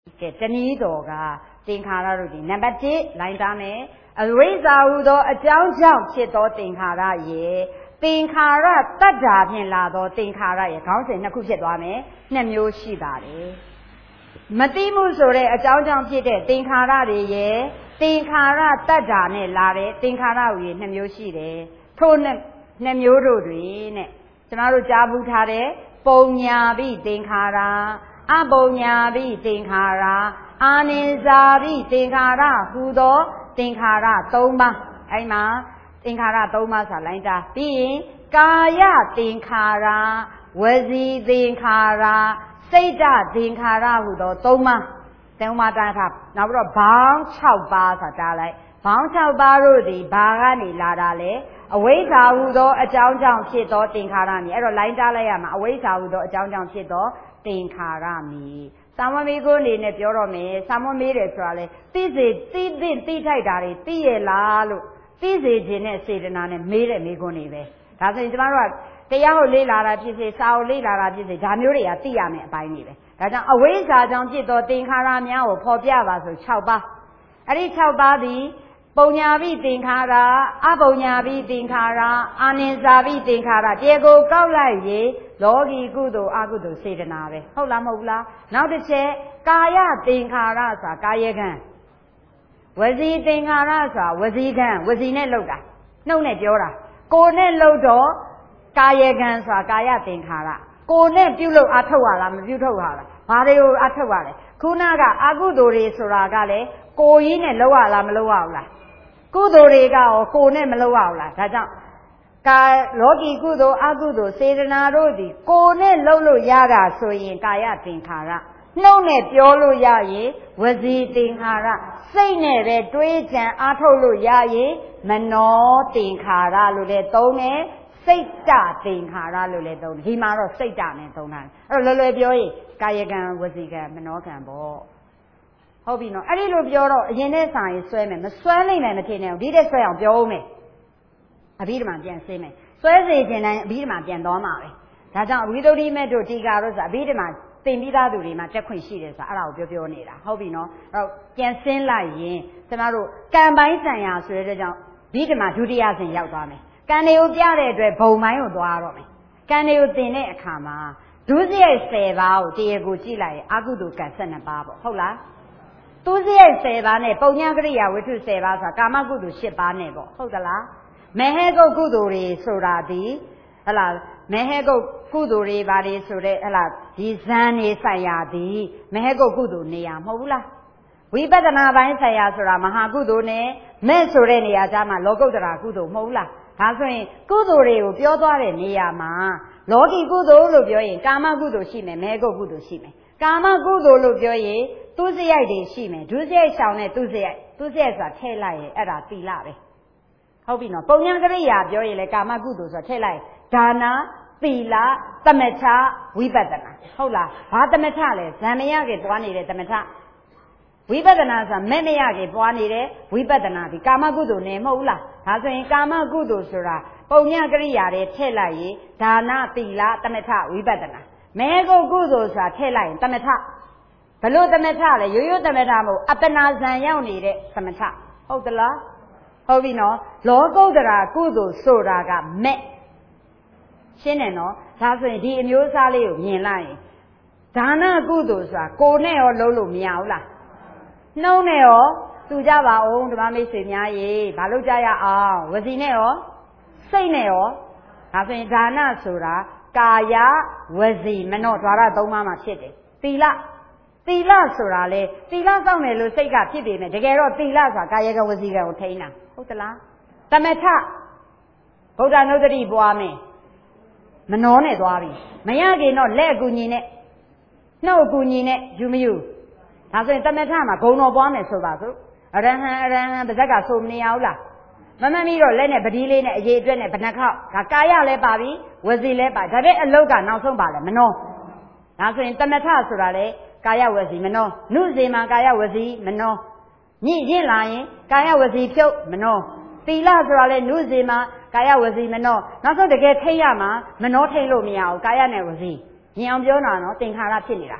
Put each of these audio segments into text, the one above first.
ကဲတနည်းတော်ကသင်္ခါရတို့ဒီနံပါတ်1လိုင်းသားမယ်အဝိဇ္ဇာဟုသောအကြောင်းကြောင့်ဖြစ်သောသင်္ခါရရဲ့သင်္ခါရတတ္တာဖြင့်လာသောသင်္ခါရရဲ့ခေါင်းစဉ်နှစ်ခုဖြစ်သွားမယ်နှစ်မျိုးရှိပါတယ်မသိမှုဆိုတဲ့အကြောင်းကြောင့်ဖြစ်တဲ့သင်္ခါရတွေရဲ့သင်္ခါရတတ္တာနဲ့လာတဲ့သင်္ခါရဟူ၍နှစ်မျိုးရှိတယ်ထို့နှစ်မျိုးတို့တွင်တဲ့ကျွန်တော်တို့ကြားဘူးထားတဲ့ပုံညာပိသင်္ခါရအပုံညာပိသင်္ခါရအာနိဇာပိသင်္ခါရဟူသောသင်္ခါရ၃ပါးအဲ့မှာသင်္ခါရ၃ပါးဆိုလိုင်းတာပြီးရင်ကာယသင်္ခါရဝစီသင်္ခါရစိတ်တသင်္ခါရဟူသော၃ပါးသုံးပါးတားထားနောက်ပြီးတော့ဘောင်း6ပါးဆိုတာလိုက်ဘောင်း6ပါးတို့သည်ဘာကနေလာတာလဲအဝိဇ္ဇာဟူသောအကြောင်းကြောင့်ဖြစ်သောသင်္ခါရမည်အဲ့တော့လိုင်းတားလိုက်ရမှာအဝိဇ္ဇာဟူသောအကြောင်းကြောင့်ဖြစ်သောသင်္ခါရမည်သာမမေကိုအနေနဲ့ပြောတော့မယ်သာမမေးတယ်ဆိုတာလေသိစေသိထိုက်တာတွေသိရလားလို့သိစေခြင်းနဲ့စေတနာနဲ့မေးတဲ့မေးခွန်းတွေပဲဒါဆိုရင်ကျမတို့ကတရားကိုလေ့လာတာဖြစ်စေစာကိုလေ့လာတာဖြစ်စေဒါမျိုးတွေကသိရမယ်အပိုင်းတွေပဲဒါကြောင့်အဝိဇ္ဇာကြောင့်ဖြစ်သောသင်္ခါရများကိုဖော်ပြပါဆို6ပါးအဲ့ဒီ6ပါးသည်ပုံညာပိသင်္ခါရအပုံညာပိသင်္ခါရအာနိဇာပိသင်္ခါရတေကိုကောက်လိုက်ရင်လောကီကုသိုလ်အကုသိုလ်စေတနာပဲဟုတ်လားမဟုတ်လားနောက်တစ်ချက်ကာယသင်္ခါရဆိုတာကာယကံဝစီသင်္ခါရဆိုတာဝစီကံဝစီနဲ့လှုပ်တာနှုတ်နဲ့ပြောတာကိုယ်နဲ့လှုပ်တော့ကာယကံဆိုတာကာယသင်္ခါရကိုယ်နဲ့ပြုလုပ်အထုတ်ရလားမပြုထုတ်ရလားဘာတွေကိုအထုတ်ရလဲခုနကအကုသိုလ်တွေဆိုတာကလည်းကိုယ်ကြီးနဲ့လှုပ်ရလားမလှုပ်ရဘူးလားကုသိုလ်တွေကရောကိုယ်နဲ့မလှုပ်ရဘူးလားဒါကြောင့်ကာလောကီကုသိုလ်အကုသိုလ်စေတနာတို့သည်ကိုယ်နဲ့လှုပ်လို့ရတာဆိုရင်ကာယသင်္ခါရနှုတ်နဲ့ပြောလို့ရရင်ဝစီသင်္ခါရစိတ်နဲ့ပဲတွေးကြံအားထုတ်လို့ရရင်မနောသင်္ခါရလို့လည်းသုံးတယ်စိတ်တသင်္ခါရလို့လည်းသုံးတယ်ဒီမှာတော့စိတ်တနဲ့သုံးတာအဲ့တော့လွယ်လွယ်ပြောရင်ကာယကံဝစီကံမနောကံပေါ့ဟုတ်ပြီနော်အဲ့ဒီလိုပြောတော့အရင်နဲ့စာရင်ဆွဲမယ်မဆွဲနိုင်လည်းမဖြစ်နဲ့ဒီတဲ့ဆွဲအောင်ပြောအောင်မယ်အဘိဓမ္မာပြန်ဆင်းမယ်ဆွဲစေခြင်းတိုင်းအဘိဓမ္မာပြန်သွားမှာပဲဒါကြောင့်အဝိသုဒ္ဓိမေတ္တို့တီကာတို့ဆိုအဘိဓမ္မာသင်ပြီးသားသူတွေမှာတက်ခွင့်ရှိတယ်ဆိုတာအဲ့ဒါကိုပြောနေတာဟုတ်ပြီနော်အဲ့တော့ပြန်ဆင်းလိုက်ရင်ကျမတို့ကံပိုင်းဆိုင်ရာဆိုတဲ့ကြောင့်ဘိဓမ္မာဒုတိယဆင့်ရောက်သွားမယ်ကံတွေကိုပြတဲ့အတွက်ဘုံပိုင်းကိုသွားတော့မယ်ကံတွေကိုသင်တဲ့အခါမှာဒုစရိုက်10ပါးကိုတရားကိုကြည့်လိုက်ရင်အကုသိုလ်ကံ12ပါးပေါ့ဟုတ်လားသူစရိုက်10ပါးနဲ့ပုံညာကရိယာဝိထု10ပါးဆိုတာကာမကုသိုလ်10ပါးနဲ့ပေါ့ဟုတ်သလားမဟေကုတ်ကုသိုလ်တွေဆိုတာဒီဟလာမဟေကုတ်ကုသိုလ်တွေဘာတွေဆိုတဲ့ဟလာဒီဇန်နေဆိုင်ရာဒီမဟေကုတ်ကုသိုလ်နေရာမဟုတ်ဘူးလားဝိပဿနာပိုင်းဆိုင်ရာဆိုတာမဟာကုသိုလ်နဲ့မဲ့ဆိုတဲ့နေရာကြားမှာလောကုတ္တရာကုသိုလ်မဟုတ်ဘူးလားဒါဆိုရင်ကုသိုလ်တွေကိုပြောသွားတဲ့နေရာမှာလောကီကုသိုလ်လို့ပြောရင်ကာမကုသိုလ်ရှိမယ်မဟေကုတ်ကုသိုလ်ရှိမယ်ကာမကုသိုလ်လို့ပြောရင်သူစရိုက်တွေရှိမယ်ဒုစရိုက်ရှောင်တဲ့သူစရိုက်ဆိုတာထည့်လိုက်ရင်အဲ့ဒါသီလပဲဟုတ်ပြီနော်ပုံညာကရိယာပြောရင်လေကာမကုသိုလ်ဆိုတာထည့်လိုက်ဒါနာသီလသမထဝိပဿနာဟုတ်လားဘာသမထလဲဇံမရကေပွားနေတဲ့သမထဝိပဿနာဆိုတာမဲ့မရကေပွားနေတဲ့ဝိပဿနာဒီကာမကုသိုလ်နဲ့မဟုတ်ဘူးလားဒါဆိုရင်ကာမကုသိုလ်ဆိုတာပုံညာကရိယာတွေထည့်လိုက်ရင်ဒါနာသီလသမထဝိပဿနာမဲကုတ်ကုသိုလ်ဆိုတာထည့်လိုက်ရင်သမထဘလို့သမထလဲရိုးရိုးသမထမဟုတ်အပ္ပနာဇံရောက်နေတဲ့သမထဟုတ်သလားဟုတ်ပြီနော်လောကုတ္တရာကုသိုလ်ဆိုတာကမဲ့ရှင်းတယ်နော်ဒါဆိုရင်ဒီအမျိုးအစားလေးကိုမြင်လိုက်ရင်ဒါနကုသိုလ်ဆိုတာကိုယ်နဲ့ရောလုံးလို့မရဘူးလားနှုံးနဲ့ရောသူကြပါအောင်ဓမ္မမိတ်ဆွေများရေဘာလို့ကြရအောင်ဝစီနဲ့ရောစိတ်နဲ့ရောဒါဆိုရင်ဒါနဆိုတာကာယဝစီမနောဓာရ၃ပါးမှာဖြစ်တယ်သီလဆိုတာလေသီလစောင့်တယ်လို့စိတ်ကဖြစ်ပေမဲ့တကယ်တော့သီလဆိုတာကာယကဝစီကံကိုထိန်းတာဟုတ်သလားသမထဗုဒ္ဓနုဒ္ဓတိပွားမယ်မနှောနဲ့သွားပြီမရခင်တော့လက်အကူညီနဲ့နှုတ်အကူညီနဲ့ယူမယူဒါဆိုရင်သမထမှာဂုံတော်ပွားမယ်ဆိုပါစို့အရဟံပါဇက်ကဆိုမနေရဘူးလားမမမီတော့လက်နဲ့ပတိလေးနဲ့အရေးအတွက်နဲ့ဘဏ္ဍခေါက်ဒါကာယလည်းပါပြီဝစီလည်းပါဒါပေမဲ့အလုတ်ကနောက်ဆုံးပါလဲမနှောဒါဆိုရင်သမထဆိုတာလေကာယဝစီမနောနုစေမှာကာယဝစီမနောညစ်ရင့်လာရင်ကာယဝစီဖြုတ်မနောသီလဆိုတာလေနုစေမှာကာယဝစီမနောနောက်ဆုံးတကယ်ထိတ်ရမှာမနောထိတ်လို့မရဘူးကာယနဲ့ဝစီမြင်အောင်ပြောတာနော်သင်္ခါရဖြစ်နေတာ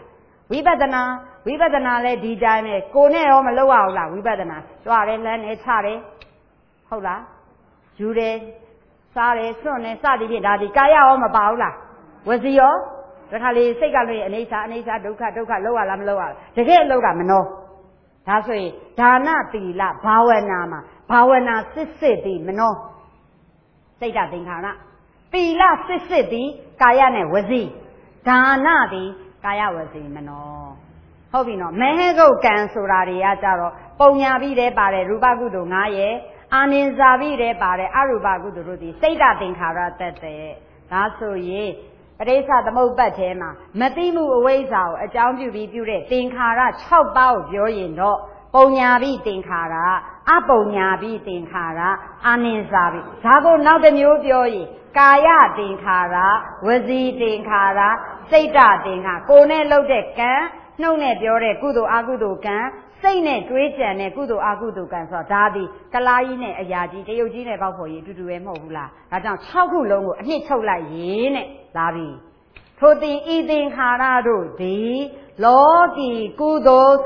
ဝိပဿနာလည်းဒီတိုင်းပဲကိုနဲ့ရောမလုပ်ရဘူးလားဝိပဿနာကြွတယ်လမ်းတယ်ချတယ်ဟုတ်လားယူတယ်စားတယ်စွန့်တယ်စသည်ဖြင့်ဒါဒီကာယရောမပါဘူးလားဝစီရောတခါလေစိတ်ကလို့အနေစာဒုက္ခလောက်ရလားမလောက်ရလားတကယ်လောက်ကမနောဒါဆိုရင်ဒါနသီလဘာဝနာမှာဘာဝနာစစ်သည်မနောစိတ်ဓာတ်သင်္ခါရသီလစစ်သည်ကာယနဲ့ဝစီဒါနသည်ကာယဝစီမနောဟုတ်ပြီနော်မဟေကုတ်ကံဆိုတာတွေကကြတော့ပုံညာပြီးတဲ့ပါတယ်ရူပကုသိုလ်9ရဲ့အာနိဇာပြီးတဲ့ပါတယ်အရူပကုသိုလ်တို့သည်စိတ်ဓာတ်သင်္ခါရတတ်တဲ့ဒါဆိုရင်ပရိစ္ဆသမုပ္ပတ်ထဲမှာမသိမှုအဝိဇ္ဇာကိုအကြောင်းပြုပြီးပြုတဲ့သင်္ခါရ6ပါးကိုပြောရင်တော့ပုံညာပြီးသင်္ခါရအပုံညာပြီးသင်္ခါရအာနိဇာပြီးဒါကိုနောက်တစ်မျိုးပြောရင်ကာယသင်္ခါရဝစီသင်္ခါရစိတ်ဓာတ်သင်္ခါကိုယ်နဲ့လုပ်တဲ့ကံနှုတ်နဲ့ပြောတဲ့ကုသိုလ်အကုသိုလ်ကံစိတ်နဲ့တွေးကြံတဲ့ကုသိုလ်အကုသိုလ်ကံဆိုတော့ဒါသည်ကလားကြီးနဲ့အရာကြီးတရုတ်ကြီးနဲ့ပေါက်ဖို့ရအတူတူပဲမဟုတ်ဘူးလားဒါကြောင့်6ခုလုံးကိုအနှစ်ချုပ်လိုက်ရေးနဲ့လာပြီထိုတင်ဤသင်္ခါရတို့သည်လောကီကုသိုလ်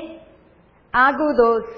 19အာကုသိုလ်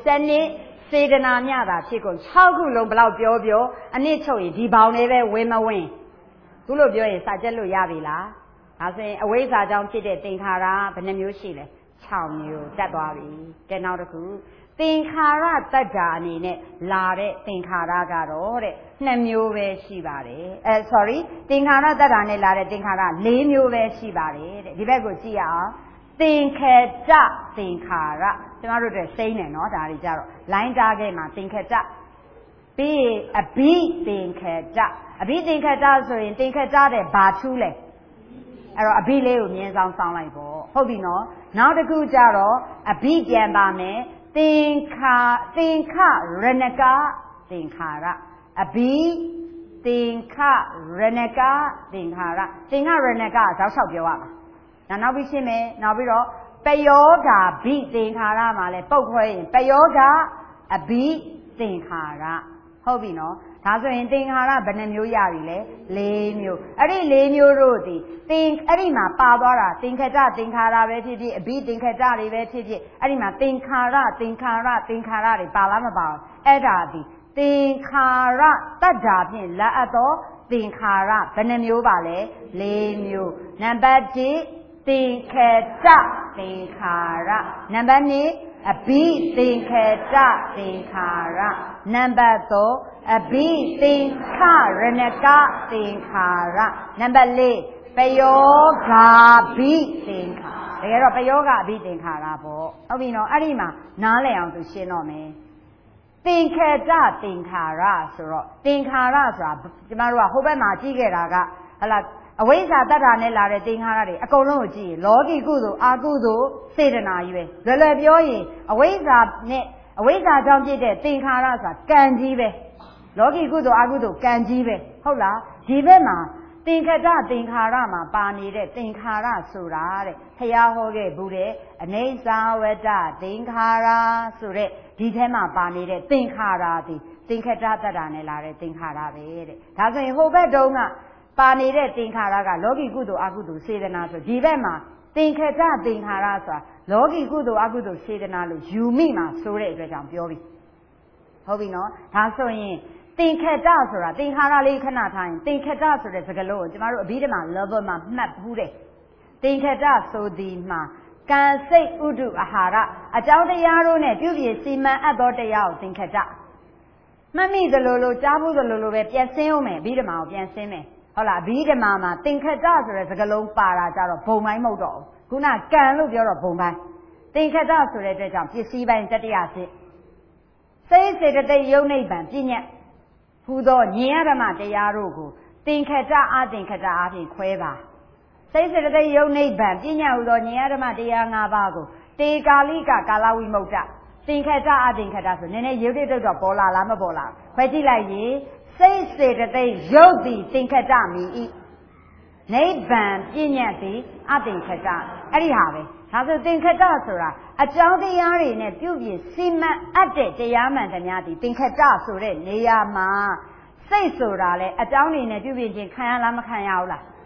7စေတနာမြတာဖြစ်ကုန်6ခုလုံးဘလောက်ပြောအနှစ်ချုပ်ရင်ဒီဘောင်လေးပဲဝင်မဝင်သူလို့ပြောရင်စာကျက်လို့ရပြီလားဒါဆိုရင်အဝိဇ္ဇာကြောင့်ဖြစ်တဲ့သင်္ခါရဘယ်နှမျိုးရှိလဲ6မျိုးတက်သွားပြီကဲနောက်တစ်ခုသင်္ခါရတတ္တာအနေနဲ့လာတဲ့သင်္ခါရကတော့တဲ့2မျိုးပဲရှိပါတယ်သင်္ခါရတတ္တာနဲ့လာတဲ့သင်္ခါရ4မျိုးပဲရှိပါတယ်တဲ့ဒီဘက်ကိုကြည့်ရအောင်သင်္ခေတသင်္ခါရကျမတို့တွေစိမ့်တယ်နော်ဒါတွေကြတော့လိုင်းတားခဲ့မှာသင်္ခေတပြီးအဘိသင်္ခေတအဘိသင်္ခေတဆိုရင်သင်္ခေတတဲ့ဘာထူးလဲအဲ့တော့အဘိလေးကိုမြင်းဆောင်ဆောင်လိုက်ပေါ့ဟုတ်ပြီနော်နောက်တစ်ခုကြတော့အဘိပြန်ပါမယ်သင်္ခရဏကသင်္ခါရအဘိသင်္ခရဏကသင်္ခါရသင်္ခရဏကဇောက်လျှောက်ပြောရမှာနောက်ပြီးရှင်းမယ်နောက်ပြီးတော့ပယောဂာဘိသင်္ခါရမှာလဲပုတ်ခွဲရင်ပယောဂအဘိသင်္ခါရဟုတ်ပြီနော်ဒါဆိုရင်သင်္ခါရဘယ်နှမျိုးရပြီလဲ4မျိုးအဲ့ဒီ4မျိုးတို့သည်အဲ့ဒီမှာပါသွားတာသင်္ခတသင်္ခါရပဲဖြစ်ဖြစ်အဘိသင်္ခတတွေပဲဖြစ်ဖြစ်အဲ့ဒီမှာသင်္ခါရတွေပါလားမပါဘူးအဲ့ဒါသည်သင်္ခါရတတ္တာဖြင့်လက်အပ်သောသင်္ခါရဘယ်နှမျိုးပါလဲ4မျိုးနံပါတ်1သင်္ခေတသင်္ခါရနံပါတ်2အဘိသင်္ခေတသင်္ခါရနံပါတ်3အဘိသင်္ခရဏကသင်္ခါရနံပါတ်4ပယောဂာဘိသင်္ခါတကယ်တော့ပယောဂာဘိသင်္ခါရပေါ့ဟုတ်ပြီနော်အဲ့ဒီမှာနားလည်အောင်သူရှင်းတော့မယ်သင်္ခေတသင်္ခါရဆိုတော့သင်္ခါရဆိုတာကျမတို့ကဟိုဘက်မှာကြည့်ခဲ့တာကဟလာအဝိဇ္ဇာတတ္ထာနဲ့လာတဲ့သင်္ခါရတွေအကုန်လုံးကိုကြည့်ရင်လောကီကုသိုလ်အာကုသိုလ်စေတနာကြီးပဲလွယ်ပြောရင်အဝိဇ္ဇာကြောင့်ဖြစ်တဲ့သင်္ခါရဆိုတာကံကြီးပဲလောကီကုသိုလ်အာကုသိုလ်ကံကြီးပဲဟုတ်လားဒီဘက်မှာသင်္ခတသင်္ခါရမှာပါနေတဲ့သင်္ခါရဆိုတာတဲ့ဘုရားဟောခဲ့ဘူးတဲ့အနိစ္စဝတ္တသင်္ခါရဆိုတဲ့ဒီထဲမှာပါနေတဲ့သင်္ခါရသည်သင်္ခတတတ္ထာနဲ့လာတဲ့သင်္ခါရပဲတဲ့ဒါဆိုရင်ဟိုဘက်တုန်းကပါနေတဲ့သင်္ခါရကလောကီကုသိုလ်အကုသိုလ်စေတနာဆိုဒီဘက်မှာသင်္ခတသင်္ခါရဆိုတာလောကီကုသိုလ်အကုသိုလ်စေတနာလို့ယူမိမှာဆိုတဲ့အတွက်ကြောင့်ပြောပြီဟုတ်ပြီနော်ဒါဆိုရင်သင်္ခတဆိုတာသင်္ခါရလေးခဏထားရင်သင်္ခတဆိုတဲ့စကားလုံးကိုကျမတို့အဘိဓမ္မာ level မှာမှတ်ဘူးတယ်သင်္ခတဆိုသည်မှာကံစိတ်ဥဒုအာဟာရအကြောင်းတရားတို့နဲ့ပြုပြင်စီမံအပ်သောတရားကိုသင်္ခတမှတ်မိသလိုလိုကြားဘူးသလိုလိုပဲပြန်ဆင်းအောင်မယ်အဘိဓမ္မာကိုပြန်ဆင်းမယ်ဟုတ်လားအဘိဓမ္မာမှာသင်္ခတဆိုတဲ့စကားလုံးပါတာကြတော့ဘုံပိုင်းမဟုတ်တော့ဘူးခုနကံလို့ပြောတော့ဘုံပိုင်းသင်္ခတဆိုတဲ့အတွက်ကြောင့်ပစ္စည်းပိုင်းတတိယစစ်စိတ်စေတသိက်ယုံနိဗ္ဗာန်ပြညတ်ဟူသောဉာဏ်ဓမ္မတရားတို့ကိုသင်္ခတအသင်္ခတအပြင်ခွဲပါစိတ်စေတသိက်ယုံနိဗ္ဗာန်ပြညတ်ဟူသောဉာဏ်ဓမ္မတရား၅ပါးကိုတေကာလိကကာလဝိမု ക്ത သင်္ခတအသင်္ခတဆိုနည်းနည်းရုပ်တိတ်တော့ပေါ်လာလားမပေါ်လာခွဲကြည့်လိုက်ရင်စိတ်စေတသိက်ယုတ်သည်သင်္ခတမီဤနိဗ္ဗာန်ပြညတ်သည်အသင်္ခတအဲ့ဒီဟာပဲဒါဆိုသင်္ခတဆိုတာအကြောင်းတရားတွေနဲ့ပြုပြင်စီမံအပ်တဲ့တရားမှန်သမျှသည်သင်္ခတဆိုတဲ့နေရာမှာစိတ်ဆိုတာလေအကြောင်းတွေနဲ့ပြုပြင်ခြင်းခံရလားမခံရဘူးလား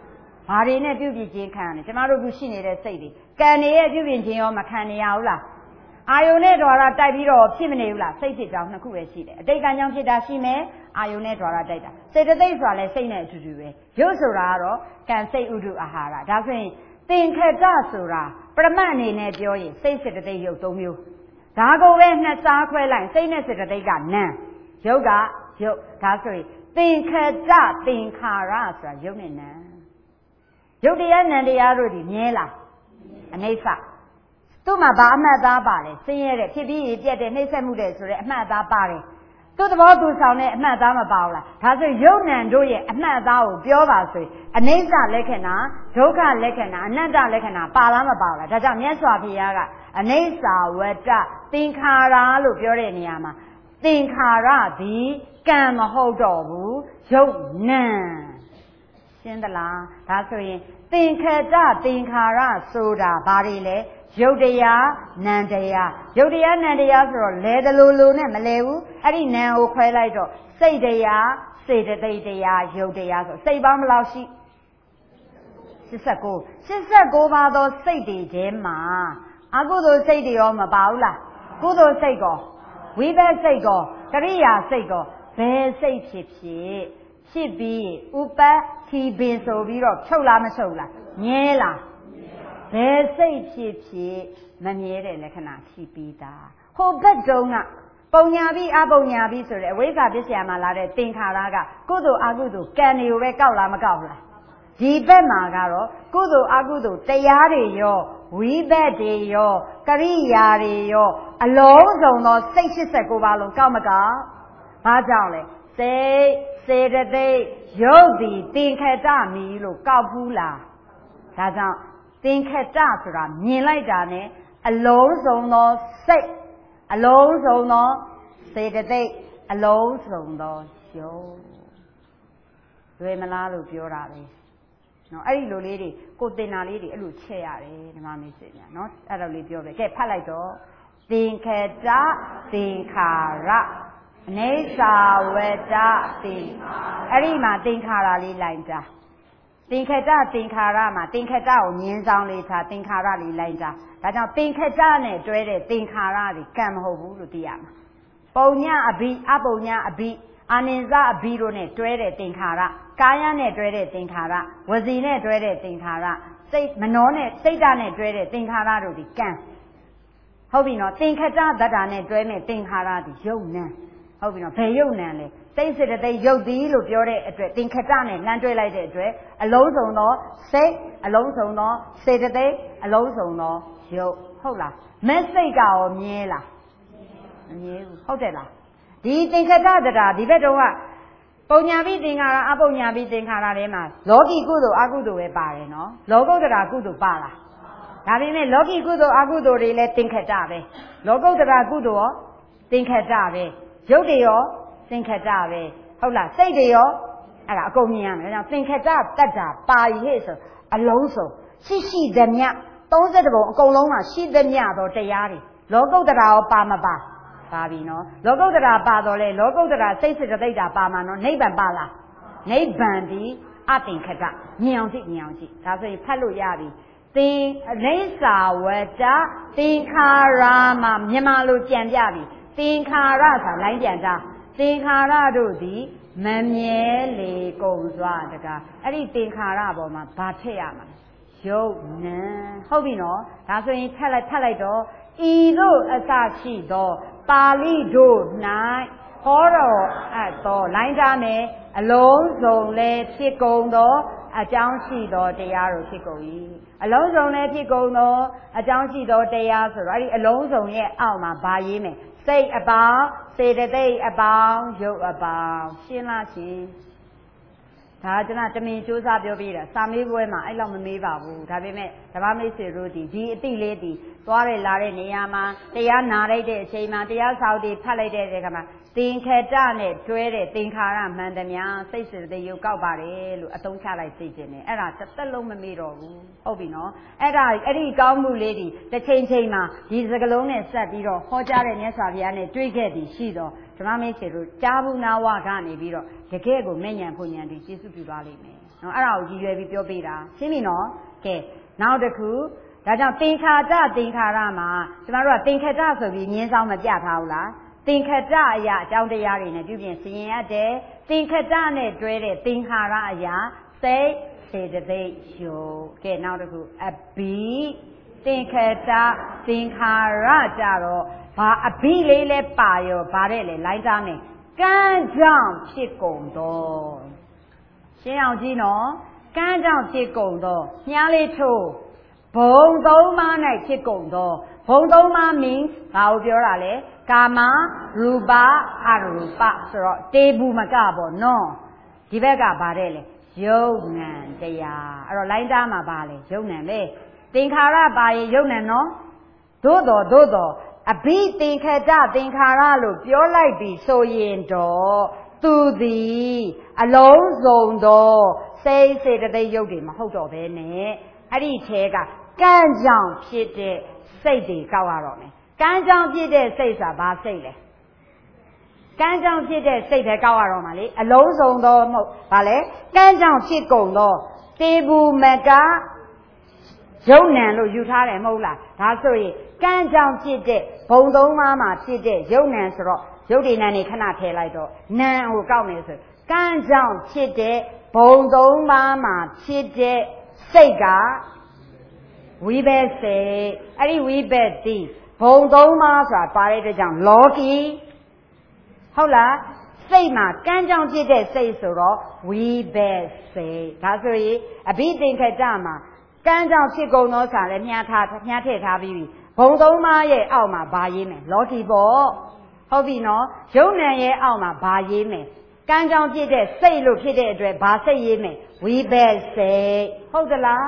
ဘာတွေနဲ့ပြုပြင်ခြင်းခံရတယ်ကျမတို့ခုရှိနေတဲ့စိတ်တွေကံနေရဲ့ပြုပြင်ခြင်းရောမခံနေရဘူးလားအာယုန်နဲ့ဓာရတိုက်ပြီးတော့ဖြစ်မနေဘူးလားစိတ်ဖြစ်ကြောင်းနှစ်ခုပဲရှိတယ်အတိတ်ကံကြောင့်ဖြစ်တာရှိမယ်အာယုန်နဲ့ဓာရတိုက်တာစေတသိက်ဆိုတာလဲစိတ်နဲ့အတူတူပဲရုပ်ဆိုတာကတော့ကံစိတ်ဥဒုအာဟာရဒါဆိုရင်သင်္ခတဆိုတာပရမတ်အနေနဲ့ပြောရင်စိတ်စေတသိက်ရုပ်၃မျိုးဒါကိုပဲနှစ်စားခွဲလိုက်စိတ်နဲ့စေတသိက်ကနံရုပ်ကရုပ်ဒါဆိုရင်သင်္ခတသင်္ခါရဆိုတာရုပ်နဲ့နံရုပ်တရားနံတရားတို့ဒီမြဲလားအနိစ္စသူ့မှာဘာအမှတ်သားပါလဲဆင်းရဲတဲ့ဖြစ်ပြီးပြက်တဲ့နှိမ့်ဆက်မှုတဲ့ဆိုတဲ့အမှတ်သားပါတယ်သူ့သဘောသူဆောင်တဲ့အမှတ်သားမပါဘူးလားဒါဆိုရုပ်နံတို့ရဲ့အမှတ်သားကိုပြောပါဆိုရင်အနိစ္စလက္ခဏာဒုက္ခလက္ခဏာအနတ္တလက္ခဏာပါလားမပါဘူးလားဒါကြောင့်မြတ်စွာဘုရားကအနိစ္စဝတ္တသင်္ခါရလို့ပြောတဲ့နေရာမှာသင်္ခါရသည်ကံမဟုတ်တော့ဘူးရုပ်နံရှင်းသလားဒါဆိုရင်သင်္ခတသင်္ခါရဆိုတာဘာတွေလဲရုပ်တရားနံတရားရုပ်တရားနံတရားဆိုတော့လဲတလူလူနဲ့မလဲဘူးအဲ့ဒီနံကိုခွဲလိုက်တော့စိတ်တရားစေတသိက်တရားရုပ်တရားဆိုစိတ်ပေါင်းဘယ်လောက်ရှိ89ပါးသောစိတ်တွေထဲမှာအကုသိုလ်စိတ်တွေရောမပါဘူးလားကုသိုလ်စိတ်ကောဝိဘတ်စိတ်ကောကရိယာစိတ်ကောဘယ်စိတ်ဖြစ်ပြီးဥပ္ပတိပင်ဆိုပြီးတော့ချုပ်လားမချုပ်လားမြဲလားဘယ်စိတ်ဖြစ်မမြဲတဲ့လက္ခဏာရှိပြီးသားဟိုဘက်တုန်းကပုံညာပြီးအပုံညာပြီးဆိုတဲ့အဝိဇ္ဇာပစ္စယမှာလာတဲ့သင်္ခါရကကုသိုလ်အကုသိုလ်ကံတွေကိုပဲကောက်လားမကောက်ဘူးလားဒီဘက်မှာကတော့ကုသိုလ်အကုသိုလ်တရားတွေရောဝိဘတ်တွေရောကရိယာတွေရောအလုံးစုံသောစိတ်89ပါးလုံးကောက်မကောက်ဘာကြောင့်လဲစိတ်စေတသိက်ရုပ်ဒီသင်္ခတမီလို့ကောက်ဘူးလားဒါကြောင့်သင်္ခတဆိုတာမြင်လိုက်တာနဲ့အလုံးစုံသောစိတ်အလုံးစုံသောစေတသိက်အလုံးစုံသောရုပ်လွယ်မလားလို့ပြောတာပဲနော်အဲ့ဒီလိုလေးတွေကိုတင်တာလေးတွေအဲ့လိုချက်ရတယ်ဓမ္မမိတ်ဆွေများနော်အဲ့လိုလေးပြောပဲကဲဖတ်လိုက်တော့သင်္ခတသင်္ခါရအနိစ္စဝတ္တသင်္ခါရအဲ့ဒီမှာသင်္ခါရလေးလိုက်တာသင်္ခတသင်္ခါရမှာသင်္ခတကိုမြင်းဆောင်လေးထားသင်္ခါရလေးလိုက်တာဒါကြောင့်သင်္ခတနဲ့တွဲတဲ့သင်္ခါရတွေကံမဟုတ်ဘူးလို့သိရမှာပုံညအဘိအပုံညအဘိအာနိစ္စအဘိတို့နဲ့တွဲတဲ့သင်္ခါရကာယနဲ့တွဲတဲ့သင်္ခါရဝစီနဲ့တွဲတဲ့သင်္ခါရစိတ်မနောနဲ့စိတ်ဓာတ်နဲ့တွဲတဲ့သင်္ခါရတို့ဒီကံဟုတ်ပြီနော်သင်္ခတသတ္တာနဲ့တွဲမဲ့သင်္ခါရဒီယုတ်နံဟုတ်ပြီနော်ဘယ်ယုတ်နံလဲစိတ်စေတသိက်ယုတ်သည်လို့ပြောတဲ့အတွက်သင်္ခတနဲ့လှမ်းတွဲလိုက်တဲ့အတွက်အလုံးစုံသောစိတ်အလုံးစုံသောစေတသိက်အလုံးစုံသောယုတ်ဟုတ်လားမက်စိတ်ကရောမြဲလားမမြဲဘူးဟုတ်တယ်လားဒီသင်္ခတသတ္တာဒီဘက်တော့ကပုံညာပြီးသင်္ခါရအပုံညာပြီးသင်္ခါရထဲမှာလောကီကုသိုလ်အကုသိုလ်ပဲပါတယ်နော်လောကုတ္တရာကုသိုလ်ပါလားဒါပေမဲ့လောကီကုသိုလ်အကုသိုလ်တွေလည်းသင်္ခတပဲလောကုတ္တရာကုသိုလ်ရောသင်္ခတပဲရုပ်တွေရောသင်္ခတပဲဟုတ်လားစိတ်တွေရောအဲ့ဒါအကုန်မြင်ရမယ်ဒါကြောင့်သင်္ခတတတ္တာပါရီဟဲ့ဆိုအလုံးစုံရှိသမျှ30ပုံအကုန်လုံးမှာရှိသမျှသောတရားတွေလောကုတ္တရာရောပါမပါပါပြီနော်လောကုတ္တရာပါတော့လေလောကုတ္တရာစိတ်စေတသိက်တာပါမှာနော်နိဗ္ဗာန်ပါလားနိဗ္ဗာန်ဒီအသင်္ခတမြင်အောင်ကြည့်ဒါဆိုရင်ဖတ်လို့ရပြီသင်အနိစ္စဝတ္တသင်္ခါရမှာမြန်မာလိုကြံပြပြီသင်္ခါရဆိုတာလိုင်းပြန်တာသင်္ခါရတို့သည်မမြဲလေကုန်စွာတကားအဲ့ဒီသင်္ခါရပေါ်မှာဘာထည့်ရမှာယုတ်နံဟုတ်ပြီနော်ဒါဆိုရင်ထပ်လိုက်တော့ဤသို့အစရှိသောပါဠိတို့၌ဟောတော်အပ်သောလိုင်းသားမယ်အလုံးစုံလည်းဖြစ်ကုန်သောအကြောင်းရှိသောတရားတို့ဖြစ်ကုန်၏အလုံးစုံလည်းဖြစ်ကုန်သောအကြောင်းရှိသောတရားဆိုတော့အဲ့ဒီအလုံးစုံရဲ့အောက်မှာဘာရေးမယ်စိတ်အပေါင်းစေတသိက်အပေါင်းရုပ်အပေါင်းရှင်းလားရှင်းဒါကျွန်တော်တမင်စူးစမ်းပြောပြတာစာမေးပွဲမှာအဲ့လောက်မမေးပါဘူးဒါပေမဲ့ဓမ္မမိတ်ဆွေတို့ဒီအတိလေးဒီသွားရလာတဲ့နေရာမှာတရားနာလိုက်တဲ့အချိန်မှာတရားစာအုပ်တွေဖတ်လိုက်တဲ့အခါမှာသင်္ခတနဲ့တွဲတဲ့သင်္ခါရမှန်သမျှစိတ်စေတသိက်ရုပ်ကောက်ပါတယ်လို့အသုံးချလိုက်သိခြင်းနဲ့အဲ့ဒါတစ်သက်လုံးမမေ့တော့ဘူးဟုတ်ပြီနော်အဲ့ဒီကောင်းမှုလေးဒီတစ်ချိန်မှာဒီစကလုံးနဲ့ဆက်ပြီးတော့ဟောကြားတဲ့မြတ်စွာဘုရားနဲ့တွေ့ခဲ့ပြီးရှိတော့ဓမ္မမိတ်ဆွေတို့ကြားဘူးနာဝကနေပြီးတော့တကယ်ကိုမဲ့ညံဖွဉဏ်ဒီကျေးဇူးပြုသွားလိမ့်မယ်အဲ့ဒါကိုရည်ရွယ်ပြီးပြောပေးတာရှင်းပြီနော်ကဲနောက်တစ်ခုဒါကြောင့်သင်္ခါတသင်္ခါရမှာကျမတို့ကသင်္ခတဆိုပြီးငင်းဆောင်မပြထားဘူးလားသင်္ခတအရာအကြောင်းတရားတွေနဲ့ပြုပြင်ဆင်ရင်ရတယ်သင်္ခတနဲ့တွဲတဲ့သင်္ခါရအရာစိတ်စေတသိက်ယုတ်ကဲနောက်တစ်ခုအဘိသင်္ခတသင်္ခါရကြတော့ဘာအဘိလေးလဲပါရောဗါတဲ့လေလိုင်းသားနဲ့ကံကြောင့်ဖြစ်ကုန်တော့ရှင်းအောင်ကြည့်နော်ကံကြောင့်ဖြစ်ကုန်တော့မြားလေးထိုးဘုံသုံးပါး၌ဖြစ်ကုန်တော့ဘုံသုံးပါး means ဘာကိုပြောတာလဲကာမရူပအရူပဆိုတော့တေဘူးမကပေါ့နော်ဒီဘက်ကဗါတဲ့လေယုတ်နံတရားအဲ့တော့လိုင်းသားမှာဗါလေယုတ်နံပဲသင်္ခါရပါရင်ယုတ်နံနော်သို့တော်အဘိသင်္ခတသင်္ခါရလို့ပြောလိုက်ပြီဆိုရင်တော့သူသည်အလုံးစုံသောစိတ်စေတသိက်ယုတ်တွေမဟုတ်တော့ဘဲနဲ့အဲ့ဒီထဲကကံကြောင့်ဖြစ်တဲ့စိတ်တွေကောက်ရတော့မယ်ကံကြောင့်ဖြစ်တဲ့စိတ်ဆိုတာဘာစိတ်လဲကံကြောင့်ဖြစ်တဲ့စိတ်ပဲကောက်ရတော့မှာလေအလုံးစုံသောမဟုတ်ဘာလဲကံကြောင့်ဖြစ်ကုန်သောတေဘူးမကယုတ်နံလို့ယူထားတယ်မဟုတ်လားဒါဆိုရင်ကံကြောင့်ဖြစ်တဲ့ဘုံသုံးပါးမှာဖြစ်တဲ့ယုတ်နံဆိုတော့ယုတ်ဒီနံနေခဏထည့်လိုက်တော့နံကိုကောက်မယ်ဆိုကံကြောင့်ဖြစ်တဲ့ဘုံသုံးပါးမှာဖြစ်တဲ့စိတ်ကဝိဘက်စိတ်အဲ့ဒီဝိဘက်တိဘုံသုံးပါးဆိုတာပါတဲ့အတွက်ကြောင့်လောကီဟုတ်လားစိတ်မှာကံကြောင့်ဖြစ်တဲ့စိတ်ဆိုတော့ဝိဘက်စိတ်ဒါဆိုရင်အဘိသင်္ခတမှာကံကြောင့်ဖြစ်ကုန်သောစာလည်းမြားထည့်ထားပြီးပြီဘုံသုံးပါးရဲ့အောက်မှာဘာရေးမယ်လောကီပေါ့ဟုတ်ပြီနော်ယုံနံရဲ့အောက်မှာဘာရေးမယ်ကံကြောင့်ဖြစ်တဲ့စိတ်လို့ဖြစ်တဲ့အတွက်ဘာစိတ်ရေးမယ်ဝိဘက်စိတ်ဟုတ်သလား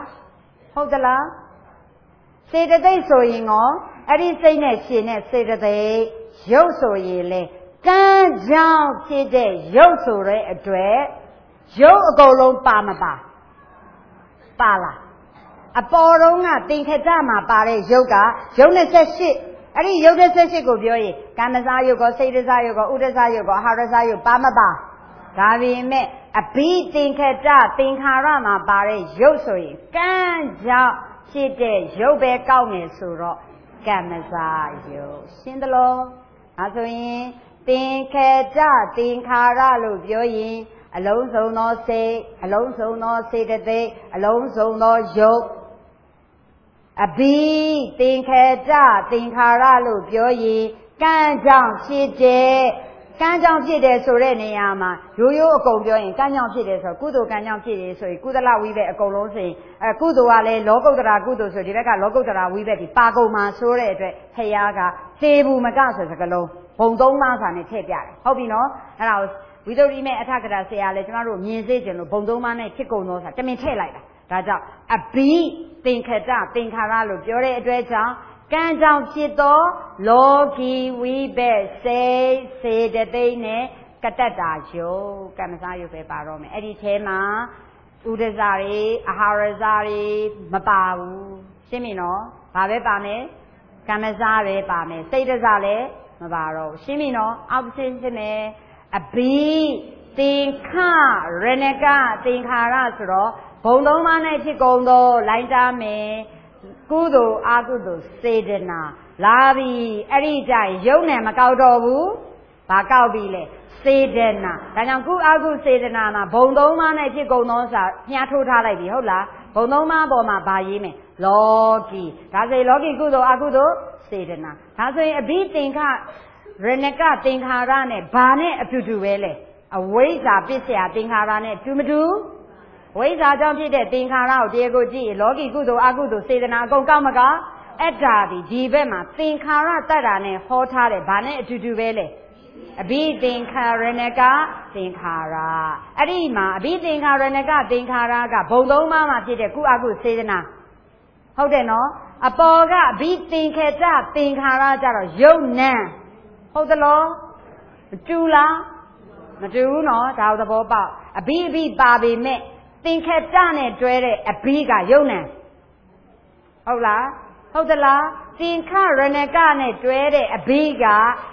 စေတသိက်ဆိုရင်ရောအဲ့ဒီစိတ်နဲ့ရှင်တဲ့စေတသိက်ရုပ်ဆိုရင်လေကံကြောင့်ဖြစ်တဲ့ရုပ်ဆိုတဲ့အတွက်ရုပ်အကုန်လုံးပါမပါလားအပေါ်တုန်းကသင်္ခတမှာပါတဲ့ရုပ်ကရုပ်28အဲ့ဒီရုပ်28ကိုပြောရင်ကာမစရုပ်ကောစိတ်တစရုပ်ကောဥဒ္ဒစရုပ်ကောအာဟာရစရုပ်ပါမပါဒါပေမဲ့အဘိသင်္ခတသင်္ခါရမှာပါတဲ့ရုပ်ဆိုရင်ကံကြောင့်ဖြစ်တဲ့ရုပ်ပဲကောက်မယ်ဆိုတော့ကမ္မစရုပ်ရှင်းသလားဒါဆိုရင်သင်္ခတသင်္ခါရလို့ပြောရင်အလုံးစုံသောစိတ်အလုံးစုံသောစေတသိက်အလုံးစုံသောရုပ်အဘိသင်္ခတသင်္ခါရလို့ပြောရင်ကံကြောင့်ဖြစ်တယ်ဆိုတဲ့နေရာမှာရိုးအကုန်ပြောရင်ကံကြောင့်ဖြစ်တယ်ဆိုကုသိုလ်ကံကြောင့်ဖြစ်တယ်ဆိုရင်ကုသလဝိဘက်အကုန်လုံးဆိုရင်ကုသိုလ်ကလည်းလောကုတ္တရာကုသိုလ်ဆိုဒီဘက်ကလောကုတ္တရာဝိဘက်ဒီပါကုန်မှာဆိုတဲ့အတွက်ဖရာကသေဘူးမကဆိုစကလုံးဘုံသုံးပါးစာနဲ့ထည့်ပြတယ်ဟုတ်ပြီနော်အဲ့ဒါကိုဝိသုဒ္ဓိမေအထကရာဆရာလည်းကျမတို့မြင်စေချင်လို့ဘုံသုံးပါးနဲ့ဖြစ်ကုန်သောစာတမင်ထည့်လိုက်တာဒါကြောင့်အဘိသင်္ခတသင်္ခါရလို့ပြောတဲ့အတွက်ကြောင့်ကံကြောင့်ဖြစ်သောလောကီဝိဘက်စိတ်စေတသိက်နဲ့ကတ္တတာယုတ်ကမ္မစယုတ်ပဲပါတော့မယ်အဲ့ဒီထဲမှာဥဒ္ဒဇတွေအာဟာရဇတွေမပါဘူးရှင်းပြီနော်ဘာပဲပါမယ်ကမ္မစပဲပါမယ်စိတ်တဇလည်းမပါတော့ရှင်းပြီနော်အောက်ရှင်းမယ်အဘိသင်္ခရဏကသင်္ခါရဆိုတော့ဘုံသုံးပါးနဲ့ဖြစ်ကုန်သောလိုင်းတားမယ်ကုသိုလ်အကုသိုလ်စေတနာလာပြီအဲ့ဒီကြိုင်ယုံနဲ့မကောက်တော့ဘူးဘာကောက်ပြီလဲစေတနာဒါကြောင့်ကုအကုစေတနာမှာဘုံသုံးပါးနဲ့ဖြစ်ကုန်သောစာမြားထိုးထားလိုက်ပြီဟုတ်လားဘုံသုံးပါးပေါ်မှာဘာရေးမယ်လောကီဒါဆိုရင်လောကီကုသိုလ်အကုသိုလ်စေတနာဒါဆိုရင်အဘိသင်္ခရဏကသင်္ခါရနဲ့ဘာနဲ့အတူတူပဲလဲအဝိဇ္ဇာပစ္စယသင်္ခါရနဲ့တူမတူဝိဇ္ဇာကြောင့်ဖြစ်တဲ့သင်္ခါရကိုတရားကိုကြည့်လောကီကုသိုလ်အကုသိုလ်စေတနာအကုန်ကောက်မကောက်အဲ့ဒါဒီဘက်မှာသင်္ခါရတတ်တာနဲ့ဟောထားတယ်ဘာနဲ့အတူတူပဲလဲအဘိသင်္ခါရဏကသင်္ခါရအဲ့ဒီမှာအဘိသင်္ခါရဏကသင်္ခါရကဘုံသုံးပါးမှာဖြစ်တဲ့ကုအကုစေတနာဟုတ်တယ်နော်အပေါ်ကအဘိသင်္ခတသင်္ခါရကြတော့ယုတ်နံဟုတ်သလားမတူလားမတူဘူးနော်ဒါသဘောပေါက်အဘိပါပေမဲ့သင်္ခတနဲ့တွဲတဲ့အဘိကယုတ်နံဟုတ်လားဟုတ်သလားသင်္ခရဏကနဲ့တွဲတဲ့အဘိက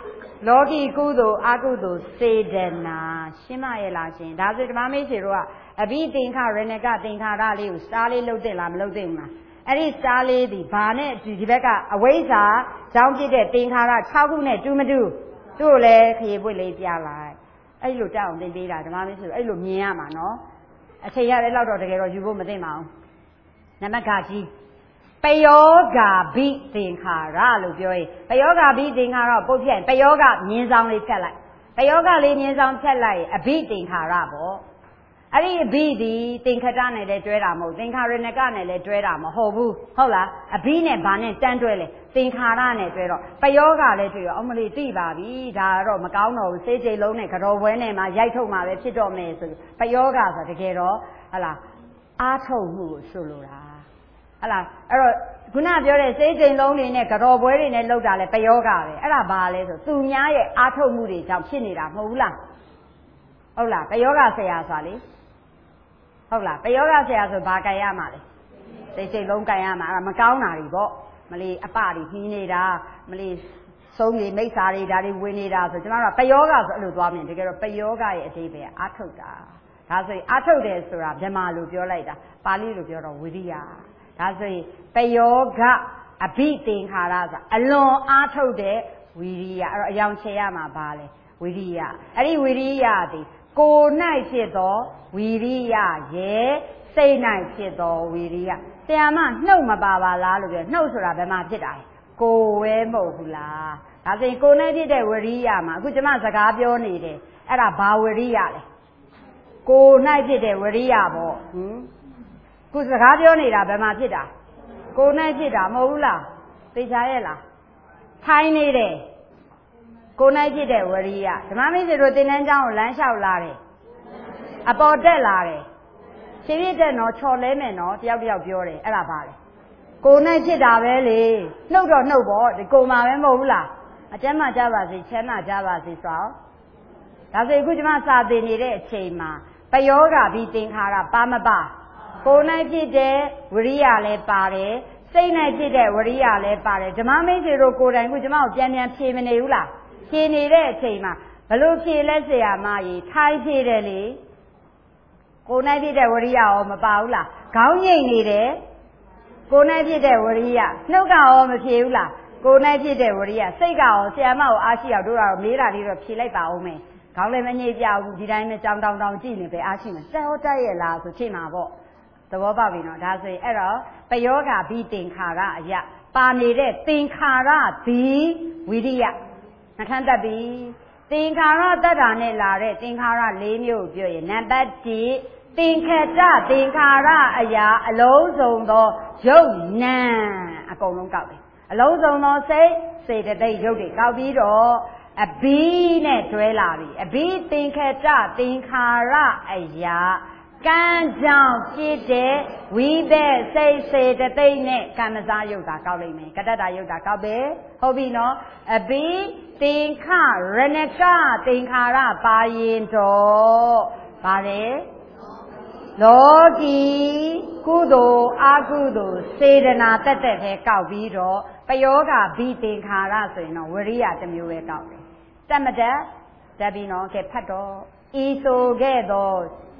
လောကီကုသိုလ်အကုသိုလ်စေတနာရှင်းမရဲ့လားရှင်ဒါဆိုဓမ္မမိတ်ဆွေတို့ကအဘိသင်္ခရဏကသင်္ခါရလေးကိုစားလေးလုပ်တဲ့လားမလုပ်တဲ့ဘူးလားအဲ့ဒီစားလေးဒီဘာနဲ့ဒီဘက်ကအဝိဇ္ဇာကြောင့်ဖြစ်တဲ့သင်္ခါရ6ခုနဲ့တူမတူသူ့ကိုလည်းခရီးပွင့်လေးပြလိုက်အဲ့လိုတက်အောင်သင်ပေးတာဓမ္မမိတ်ဆွေတို့အဲ့လိုမြင်ရမှာနော်အချိန်ရတဲ့လောက်တော့တကယ်တော့ယူဖို့မသိပါဘူးနမကကြီးပယောဂါဘိသင်္ခါရလို့ပြောရင်ပယောဂါဘိသင်္ခါရပုတ်ဖြတ်ပယောဂမြင်းဆောင်လေးဖြတ်လိုက်ပယောဂလေးမြင်းဆောင်ဖြတ်လိုက်အဘိသင်္ခါရပေါ့အဲ့ဒီအဘိဒီသင်္ခတနဲ့လည်းတွဲတာမဟုတ်သင်္ခါရဏကနဲ့လည်းတွဲတာမဟုတ်ဘူးဟုတ်လားအဘိနဲ့ဘာနဲ့တန်းတွဲလဲသင်္ခါရနဲ့တွဲတော့ပယောဂလည်းတွေ့ရောအမလေးသိပါပြီဒါတော့မကောင်းတော့ဘူးစေးကြိမ်လုံးနဲ့ကြော်ပွဲနဲ့မှရိုက်ထုတ်မှာပဲဖြစ်တော့မယ်ဆိုပယောဂဆိုတကယ်တော့ဟလာအားထုတ်မှုကိုဆိုလိုတာဟလာအဲ့တော့ခုနပြောတဲ့စေးကြိမ်လုံးတွေနဲ့ကြော်ပွဲတွေနဲ့လောက်တာလဲပယောဂပဲအဲ့ဒါဘာလဲဆိုသူများရဲ့အားထုတ်မှုတွေကြောင့်ဖြစ်နေတာမဟုတ်ဘူးလားဟုတ်လားပယောဂဆရာဆိုတာလေဟုတ်လားပယောဂဆရာဆိုဘာကြိုင်ရမှာလဲစိတ်စိတ်လုံးကြိုင်ရမှာအဲ့ဒါမကောင်းတာတွေပေါ့မလီအပတွေနှီးနေတာမလီဆုံးတွေမိစ္ဆာတွေဒါတွေဝင်နေတာဆိုကျွန်တော်တို့ပယောဂဆိုအဲ့လိုသွားမြင်တကယ်တော့ပယောဂရဲ့အသေးပဲအာထုတ်တာဒါဆိုရင်အာထုတ်တယ်ဆိုတာမြန်မာလိုပြောလိုက်တာပါဠိလိုပြောတော့ဝိရိယဒါဆိုရင်ပယောဂအဘိသင်္ခါရဆိုအလွန်အာထုတ်တဲ့ဝိရိယအဲ့တော့အယောင်ချေရမှာပါလေဝိရိယအဲ့ဒီဝိရိယသည်ကိုယ်၌ဖြစ်သောဝီရိယရဲ့စိတ်၌ဖြစ်သောဝီရိယဆရာမနှုတ်မပါပါလားလို့ပြောနှုတ်ဆိုတာဘယ်မှာဖြစ်တာလဲကိုယ်ဝဲမဟုတ်ဘူးလားဒါဆိုရင်ကိုယ်၌ဖြစ်တဲ့ဝီရိယမှာအခုကျမစကားပြောနေတယ်အဲ့ဒါဘာဝီရိယလဲကိုယ်၌ဖြစ်တဲ့ဝီရိယပေါ့ခုစကားပြောနေတာဘယ်မှာဖြစ်တာကိုယ်၌ဖြစ်တာမဟုတ်ဘူးလားသိချရဲ့လားထိုင်းနေတယ်ကိုယ်၌ဖြစ်တဲ့ဝရိယဓမ္မမိတ်ဆွေတို့သင်တန်းကျောင်းကိုလမ်းလျှောက်လာတယ်အပေါ်တက်လာတယ်ခြေပြည့်တက်တော့ချော်လဲမယ်နော်တယောက်တယောက်ပြောတယ်အဲ့ဒါပါလေကိုယ်၌ဖြစ်တာပဲလေနှုတ်တော့နှုတ်ပေါ့ဒီကိုယ်မှာပဲမဟုတ်ဘူးလားအကျမ်းမှကြပါစေချမ်းသာကြပါစေဆိုတော့ဒါဆိုအခုကျွန်မစာသင်နေတဲ့အချိန်မှာပယောဂဘိသင်္ခါရပါမပါကိုယ်၌ဖြစ်တဲ့ဝရိယလည်းပါတယ်စိတ်၌ဖြစ်တဲ့ဝရိယလည်းပါတယ်ဓမ္မမိတ်ဆွေတို့ကိုယ်တိုင်ခုကျွန်မကိုပြန်ဖြေမနေဘူးလားဖြေနေတဲ့အချိန်မှာဘလို့ဖြေလဲဆရာမကြီးထိုင်းဖြေတယ်လေကိုယ်၌ဖြစ်တဲ့ဝရိယရောမပါဘူးလားခေါင်းငိတ်နေတယ်ကိုယ်၌ဖြစ်တဲ့ဝရိယနှုတ်ကရောမဖြေဘူးလားကိုယ်၌ဖြစ်တဲ့ဝရိယစိတ်ကရောဆရာမကိုအားရှိအောင်တို့ကတော့မေးတာလေးတော့ဖြေလိုက်ပါဦးမယ်ခေါင်းလည်းမငိတ်ပြဘူးဒီတိုင်းနဲ့ကြောင်တောင်ကြည့်နေပဲအားရှိမယ်တက်ဟောတက်ရဲ့လားဆိုချိန်မှာပေါ့သဘောပေါက်ပြီနော်ဒါဆိုရင်အဲ့တော့ပယောဂဘိသင်္ခါရအယပါနေတဲ့သင်္ခါရသည်ဝိရိယနှခမ်းတက်ပြီသင်္ခါရတတ္တာနဲ့လာတဲ့သင်္ခါရ၄မျိုးပြောရင်နံပါတ်1သင်္ခတသင်္ခါရအရာအလုံးစုံသောရုပ်နာအကုန်လုံးကောက်တယ်အလုံးစုံသောစိတ်စေတသိက်ရုပ်တွေကောက်ပြီးတော့အဘိနဲ့တွဲလာပြီအဘိသင်္ခတသင်္ခါရအရာကံကြောင့်ဖြစ်တဲ့ဝိဘက်စိတ်စေတသိက်နဲ့ကမ္မဇာယုတ်တာကောက်လိုက်မယ်ကတ္တတာယုတ်တာကောက်ပဲဟုတ်ပြီနော်အဘိသင်္ခရဏကသင်္ခါရပါရင်တော့ပါတယ်လောကီကုသိုလ်အကုသိုလ်စေတနာတက်တဲ့ကောက်ပြီးတော့ပယောဂဘိသင်္ခါရဆိုရင်တော့ဝရိယတစ်မျိုးပဲကောက်တယ်တက်မတက်တက်ပြီးနော်ကဲဖတ်တော့ဤဆိုခဲ့တော့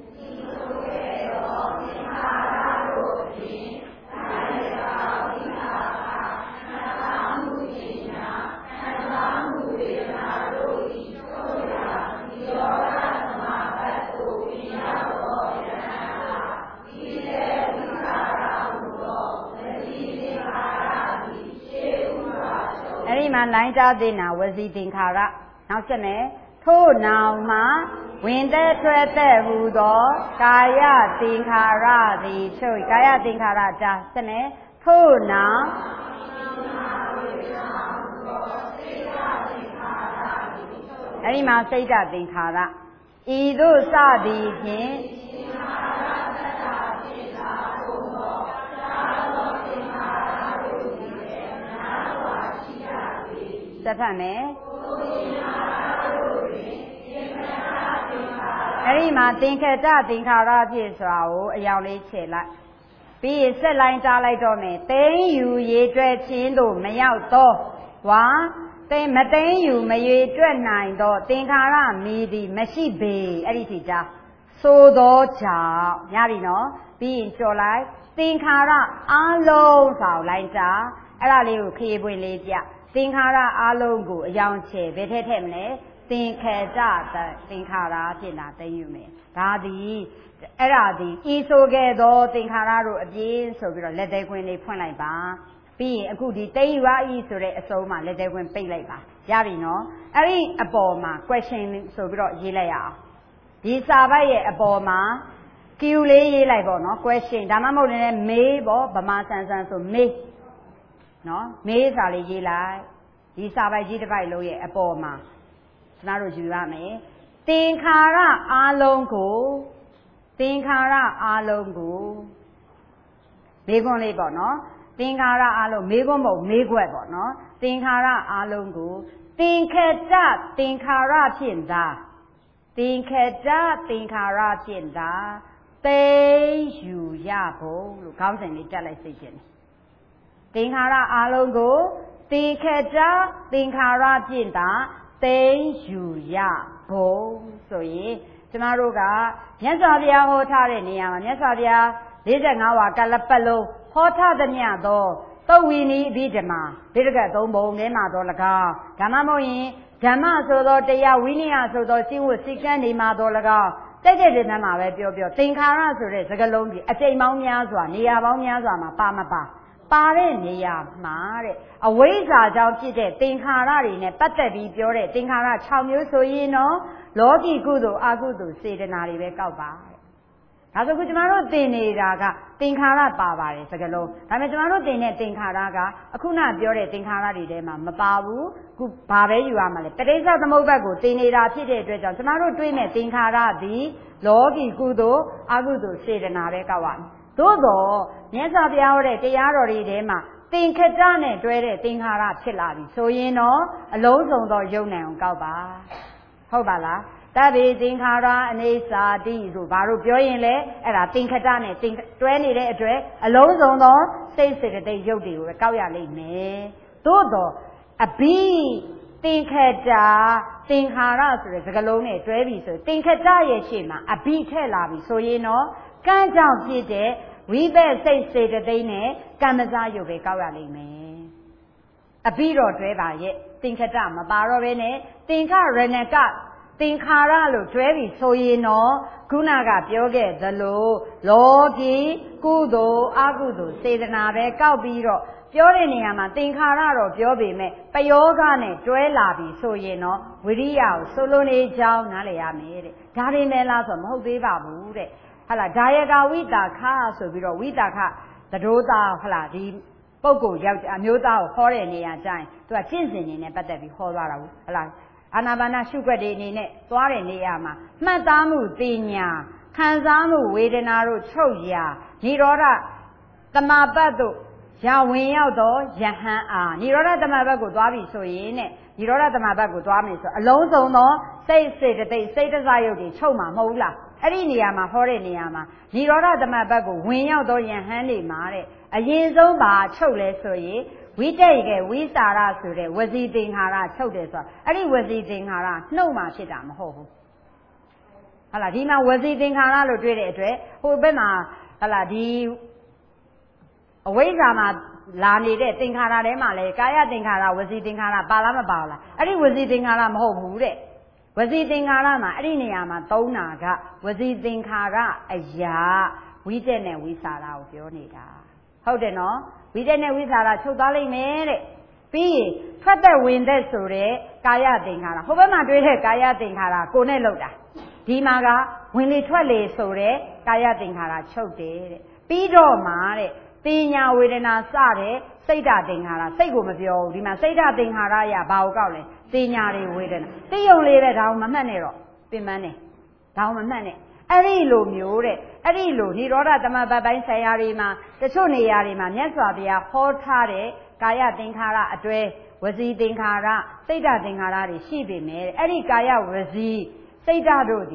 အဲ့ဒီမှာလိုင်းကြားသေးနာဝစီသင်္ခါရနောက်ဆက်မယ်ထို့နောင်မှာဝင်သက်ထွက်သက်ဟူသောကာယသင်္ခါရသည်ချုပ်ကာယသင်္ခါရတာဆက်မယ်ထို့နောင်အဲ့ဒီမှာစိတ်ဓာတ်သင်္ခါရဤသို့စသည်ဖြင့်ဆက်ဖတ်မယ်အဲ့ဒီမှာသင်္ခတသင်္ခါရဖြစ်ဆိုတာကိုအယောင်လေးခြေလိုက်ပြီးရင်ဆက်လိုင်းကြားလိုက်တော့မယ်သိမ့်ယူရေးတွဲခြင်းတို့မရောက်သောဝါမသိမ်းယူမရွေတွက်နိုင်သောသင်္ခါရမီသည်မရှိပေအဲ့ဒီထိကြားသို့သောကြောင့်ရပြီနော်ပြီးရင်ကြော်လိုက်သင်္ခါရအလုံးဆိုလိုက်တာအဲ့ဒါလေးကိုခရီးပွင့်လေးပြသင်္ခါရအလုံးကိုအယောင်ချဲဘယ်ထည့်မလဲသင်္ခေတသင်္ခါရဖြစ်တာသိယူမယ်ဒါသည်အဲ့ဒါသည်ဤဆိုခဲ့သောသင်္ခါရတို့အပြင်းဆိုပြီးတော့လက်သေးခွင်းလေးဖွင့်လိုက်ပါပြီးရင်အခုဒီသိယူရဤဆိုတဲ့အစုံမှာလက်သေးခွင်းပိတ်လိုက်ပါရပြီနော်အဲ့ဒီအပေါ်မှာ question ဆိုပြီးတော့ရေးလိုက်ရအောင်ဒီစာပိုက်ရဲ့အပေါ်မှာ Q လေးရေးလိုက်ပေါ့နော် question ဒါမှမဟုတ်လည်းမေးပေါ့ဗမာဆန်ဆိုမေးနော်မေးစာလေးရေးလိုက်ဒီစာပိုက်ကြီးတစ်ပိုက်လုံးရဲ့အပေါ်မှာကျွန်တော်တို့ယူရမယ်သင်္ခါရအလုံးကိုမေးခွန်းလေးပေါ့နော်သင်္ခါရအလုံးမေးခွန်းမဟုတ်မေးခွက်ပေါ့နော်သင်္ခါရအလုံးကိုသင်္ခေတသင်္ခါရဖြင့်သာသင်္ခေတသင်္ခါရဖြင့်သာသိယူရဖို့လို့ခေါင်းစဉ်လေးတက်လိုက်သိချင်တယ်သင်္ခါရအလုံးကိုသင်္ခေတသင်္ခါရဖြင့်သာသိယူရဖို့ဆိုရင်ကျမတို့ကမြတ်စွာဘုရားဟောထားတဲ့နေရာမှာမြတ်စွာဘုရား45ဝါကလပတ်လုံးဟောထားသမျှသောသုတ်ဝီနီအဘိဓမ္မာဗိဓကတ်3ပုံထဲမှာတော့၎င်းဓမ္မမဟုတ်ရင်ဓမ္မဆိုသောတရားဝိနည်းဆိုသောစိဝတ်စိကံနေမှာတော့၎င်းတဲ့တဲ့မှာပဲပြောသင်္ခါရဆိုတဲ့စကားလုံးကြီးအကျိန်ပေါင်းများစွာနေရာပေါင်းများစွာမှာပါတဲ့နေရာမှာတဲ့အဝိဇ္ဇာကြောင့်ဖြစ်တဲ့သင်္ခါရတွေနဲ့ပတ်သက်ပြီးပြောတဲ့သင်္ခါရ6မျိုးဆိုရင်တော့လောကီကုသိုလ်အကုသိုလ်စေတနာတွေပဲကောက်ပါဒါဆိုခုကျမတို့သင်နေတာကသင်္ခါရပါပါတယ်စကားလုံးဒါပေမဲ့ကျမတို့သင်တဲ့သင်္ခါရကအခုနပြောတဲ့သင်္ခါရတွေထဲမှာမပါဘူးခုဘာပဲယူရမှာလဲတတိယသမုပ္ပါဒ်ကိုသင်နေတာဖြစ်တဲ့အတွက်ကြောင့်ကျမတို့တွေးမဲ့သင်္ခါရသည်လောကီကုသိုလ်အကုသိုလ်စေတနာပဲကောက်ရမယ်သို့တော့မြတ်စွာဘုရားဟောတဲ့တရားတော်တွေထဲမှာသင်္ခတနဲ့တွဲတဲ့သင်္ခါရဖြစ်လာပြီဆိုရင်တော့အလုံးစုံသောယုံနိုင်အောင်ကောက်ပါဟုတ်ပါလားတဗ္ဗေသင်္ခါရအနေစာတိဆိုဘာလို့ပြောရင်လဲအဲ့ဒါသင်္ခတနဲ့တွဲနေတဲ့အတွက်အလုံးစုံသောစိတ်စေတသိက်ရုပ်တွေကိုပဲကောက်ရလိမ့်မယ်သို့တော့အဘိသင်္ခတသင်္ခါရဆိုတဲ့စကားလုံးနဲ့တွဲပြီဆိုသင်္ခတရဲ့ရှေ့မှာအဘိထည့်လာပြီဆိုရင်တော့ကံကြောင့်ဖြစ်တဲ့ဝိဘက်စိတ်စေတသိက်နဲ့ကမ္မဇရုပ်ပဲကောက်ရလိမ့်မယ်အဘိတော့တွဲပါရဲ့သင်္ခတမပါတော့ဘဲနဲ့သင်္ခရဏကသင်္ခါရလို့တွဲပြီဆိုရင်တော့ခုနကပြောခဲ့သလိုလောကီကုသိုလ်အကုသိုလ်စေတနာပဲကောက်ပြီးတော့ပြောတဲ့နေရာမှာသင်္ခါရတော့ပြောပေမဲ့ပယောဂနဲ့တွဲလာပြီဆိုရင်တော့ဝိရိယကိုဆိုလိုနေကြောင်းနားလည်ရမယ်တဲ့ဒါတွေမဲ့လားဆိုမဟုတ်သေးပါဘူးတဲ့ဟုတ်လားဒါယကဝိတာခဆိုပြီးတော့ဝိတာခသဒိုးသားဟုတ်လားဒီပုဂ္ဂိုလ်ယောက်အမျိုးသားကိုဟောတဲ့နေရာကျရင်သူကကျင့်စဉ်နေနဲ့ပတ်သက်ပြီးဟောသွားတာဟုတ်လားအာနာပါနရှုွက်တွေအနေနဲ့သွားတဲ့နေရာမှာမှတ်သားမှုသိညာခံစားမှုဝေဒနာတို့ချုပ်ရာនិရောဓတမပတ်တို့ရဝင်ရောက်သောယဟန်အားនិရောဓတမပတ်ကိုသွားပြီဆိုရင်နဲ့និရောဓတမပတ်ကိုသွားမယ်ဆိုအလုံးစုံသောစိတ်စေတသိက်စိတ်တစရုပ်တွေချုပ်မှာမဟုတ်လားအဲ့ဒီနေရာမှာဟောတဲ့နေရာမှာនិရောဓတမပတ်ကိုဝင်ရောက်သောယဟန်တွေမှာတဲ့အရင်ဆုံးပါချုပ်လဲဆိုရင်ဝိတက်ရဲ့ဝိစာရဆိုတဲ့ဝစီသင်္ခါရချုပ်တယ်ဆိုတော့အဲ့ဒီဝစီသင်္ခါရနှုတ်မှဖြစ်တာမဟုတ်ဘူးဟုတ်လားဒီမှာဝစီသင်္ခါရလို့တွေ့တဲ့အတွက်ဟိုဘက်မှာဟုတ်လားဒီအဝိဇ္ဇာမှာလာနေတဲ့သင်္ခါရထဲမှာလဲကာယသင်္ခါရဝစီသင်္ခါရပါလားမပါလားအဲ့ဒီဝစီသင်္ခါရမဟုတ်ဘူးတဲ့ဝစီသင်္ခါရမှာအဲ့ဒီနေရာမှာသုံးတာကဝစီသင်္ခါရအရာဝိတက်နဲ့ဝိစာရကိုပြောနေတာဟုတ်တယ်နော်ဝိတက်နဲ့ဝိစာရချုပ်သွားလိမ့်မယ်တဲ့ပြီးရင်ထွက်သက်ဝင်သက်ဆိုတဲ့ကာယသင်္ခါရဟိုဘက်မှာတွေ့တဲ့ကာယသင်္ခါရကိုနဲ့လောက်တာဒီမှာကဝင်လေထွက်လေဆိုတဲ့ကာယသင်္ခါရချုပ်တယ်တဲ့ပြီးတော့မှတဲ့သိညာဝေဒနာစတဲ့စိတ်ဓာတ်သင်္ခါရစိတ်ကိုမပြောဘူးဒီမှာစိတ်ဓာတ်သင်္ခါရရဘာကိုကောက်လဲသိညာတွေဝေဒနာသိယုံလေးပဲဒါအောင်မမှတ်နဲ့တော့ပင်ပန်းနေဒါအောင်မမှတ်နဲ့အဲ့ဒီလိုမျိုးတဲ့အဲ့ဒီလိုនិရောဓတမပတ်ပိုင်းဆရာတွေမှာတချို့နေရာတွေမှာမြတ်စွာဘုရားဟောထားတဲ့ကာယသင်္ခါရအတွဲဝစီသင်္ခါရစိတ်ဓာတ်သင်္ခါရတွေရှိပေမဲ့အဲ့ဒီကာယဝစီစိတ်ဓာတ်တို့သည်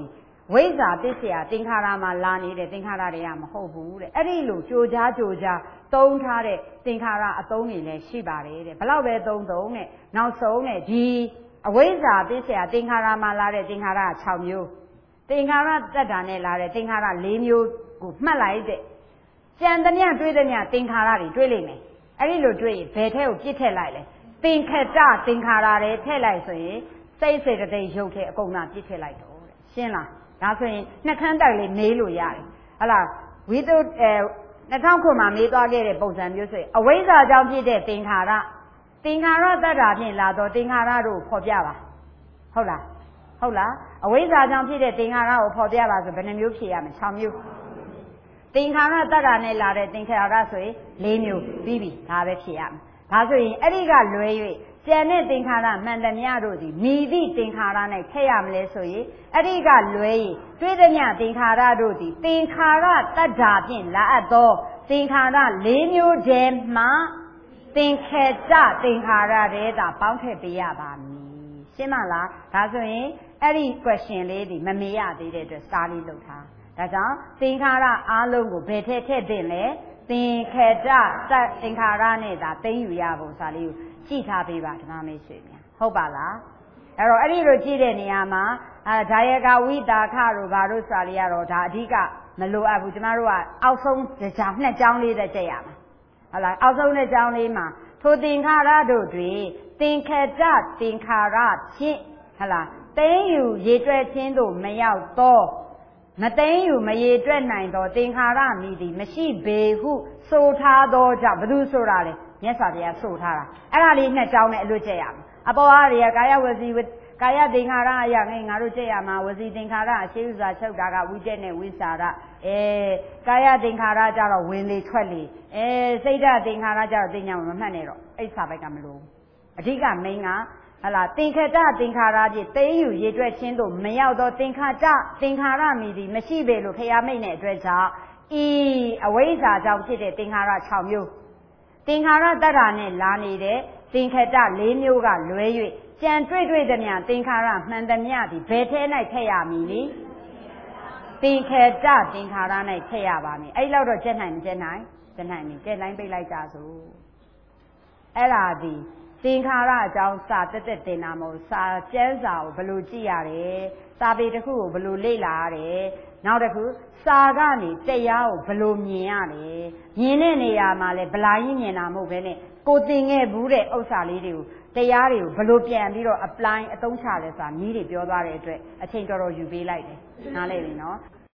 ဝိဇ္ဇာပစ္စယသင်္ခါရမှာလာနေတဲ့သင်္ခါရတွေကမဟုတ်ဘူးတဲ့အဲ့ဒီလိုကြိုကြားသုံးထားတဲ့သင်္ခါရအသုံးတွေလည်းရှိပါတယ်တဲ့ဘလောက်ပဲသုံးတဲ့နောက်ဆုံးတဲ့ဒီအဝိဇ္ဇာပစ္စယသင်္ခါရမှာလာတဲ့သင်္ခါရ6မျိုးသင်္ခါရတတ္တာနဲ့လာတဲ့သင်္ခါရ4မျိုးကိုမှတ်လိုက်တဲ့ကြံသမျှတွေးသမျှသင်္ခါရတွေတွေးလိမ့်မယ်အဲ့ဒီလိုတွေးရင်ဘယ်ထဲကိုပြစ်ထည့်လိုက်လဲသင်္ခတသင်္ခါရတွေထည့်လိုက်ဆိုရင်စိတ်စေတသိက်ရုပ်ထဲအကုန်လုံးပြစ်ထည့်လိုက်တော့တဲ့ရှင်းလားဒါဆိုရင်နှခမ်းတိုက်လေးမေးလို့ရတယ်ဟလားဝိသု2009မှာမေးသွားခဲ့တဲ့ပုံစံမျိုးဆိုရင်အဝိဇ္ဇာကြောင့်ဖြစ်တဲ့သင်္ခါရတတ္တာဖြင့်လာတော့သင်္ခါရတို့ဖော်ပြပါဟုတ်လားအဝိဇ္ဇာကြောင့်ဖြစ်တဲ့သင်္ခါရကိုဖော်ပြပါဆိုဘယ်နှမျိုးဖြေရမလဲ6မျိုးသင်္ခါရတတ္တာနဲ့လာတဲ့သင်္ခါရဆိုရင်4မျိုးပြီးပြီဒါပဲဖြေရမယ်ဒါဆိုရင်အဲ့ဒီကလွဲ၍ကျန်တဲ့သင်္ခါရမှန်သမျှတို့သည်မိသည့်သင်္ခါရ၌ထည့်ရမလဲဆိုရင်အဲ့ဒီကလွဲ၍တွေးသမျှသင်္ခါရတို့သည်သင်္ခါရတတ္တာဖြင့်လာအပ်သောသင်္ခါရ4မျိုးတည်းမှသင်္ခေတသင်္ခါရတဲ့တာပေါင်းထည့်ပေးရပါမည်ရှင်းမလားဒါဆိုရင်အဲ့ဒီ question လေးဒီမမေ့ရသေးတဲ့အတွက်စာလေးလုပ်ထားဒါကြောင့်သင်္ခါရအားလုံးကိုဘယ်ထည့်သင့်လဲသင်္ခေတသင်္ခါရနဲ့ဒါသိယူရဖို့စာလေးကိုကြည့်ထားပေးပါဓမ္မမိတ်ဆွေများဟုတ်ပါလားအဲ့တော့အဲ့ဒီလိုကြည့်တဲ့နေရာမှာဒါယကဝိတာခတို့ဘာတို့စာလေးကတော့ဒါအဓိကမလိုအပ်ဘူးကျမတို့ကအောက်ဆုံးကြောင်2ကြောင်းလေးသက်ကြည့်ရမှာဟုတ်လားအောက်ဆုံးတဲ့ကြောင်းလေးမှာထိုသင်္ခါရတို့တွင်သင်္ခေတသင်္ခါရဖြင့်ဟုတ်လားသိယူရေတွက်ခြင်းတို့မရောက်သောမသိယူမရေတွက်နိုင်သောသင်္ခါရမည်သည်မရှိပေဟုဆိုထားသောကြောင့်ဘယ်သူဆိုတာလဲမြတ်စွာဘုရားဆိုထားတာအဲ့ဒါလေး2ကြောင်းနဲ့အလွတ်ကျက်ရမယ်အပေါ်အားတွေကကာယဝစီကာယသင်္ခါရအရာငါတို့ကျက်ရမှာဝစီသင်္ခါရအရှိဥစွာချုပ်တာကဝိကျက်နဲ့ဝိစာရကာယသင်္ခါရကြတော့ဝင်လေထွက်လေစိတ်ဓာတ်သင်္ခါရကြတော့သိညာမမှတ်နဲ့တော့အဲ့စာဘက်ကမလို့အဓိကမိန်းကဟလာသင်္ခတသင်္ခါရဖြင့်သိယူရေတွက်ခြင်းတို့မရောက်သောသင်္ခတသင်္ခါရမည်သည်မရှိပေလို့ဖျားမိတ်တဲ့အတွက်ကြောင့်ဤအဝိဇ္ဇာကြောင့်ဖြစ်တဲ့သင်္ခါရ6မျိုးသင်္ခါရတတ္တာနဲ့လာနေတဲ့သင်္ခတ4မျိုးကလွဲ၍ကြံတွေ့သမျှသင်္ခါရမှန်သမျှသည်ဘယ်ထဲ၌ထည့်ရမည်လေသင်္ခတသင်္ခါရ၌ထည့်ရပါမည်အဲ့လောက်တော့ကျက်နိုင်မကျက်နိုင်ကျက်နိုင်ပြီကဲလိုင်းပိတ်လိုက်ကြစို့အဲ့ဒါဒီသင်္ခါရအကြောင်းစာတက်တင်တာမဟုတ်စာကျမ်းစာကိုဘယ်လိုကြည့်ရတယ်စာပေတစ်ခုကိုဘယ်လိုလေ့လာရတယ်နောက်တစ်ခုစာကနေတရားကိုဘယ်လိုမြင်ရတယ်မြင်တဲ့နေရာမှာလဲဗလာကြီးမြင်တာမဟုတ်ဘဲနဲ့ကိုသင်ခဲ့ဘူးတဲ့ဥစ္စာလေးတွေကိုတရားတွေကိုဘယ်လိုပြန်ပြီးတော့ apply အသုံးချလဲဆိုတာနည်းတွေပြောသွားတဲ့အတွက်အချိန်တော်တော်ယူပေးလိုက်တယ်နားလည်ပြီနော်